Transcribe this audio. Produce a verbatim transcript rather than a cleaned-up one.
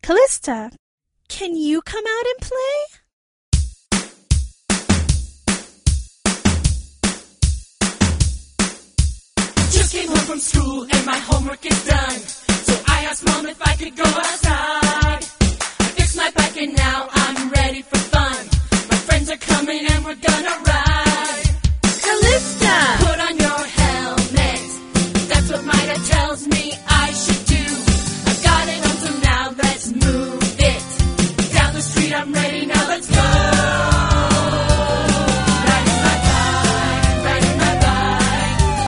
Callista, can you come out and play? Just came home from school and my homework is done. So I asked Mom if I could go outside. I fixed my bike and now I'm ready for fun. My friends are coming and we're gonna ride.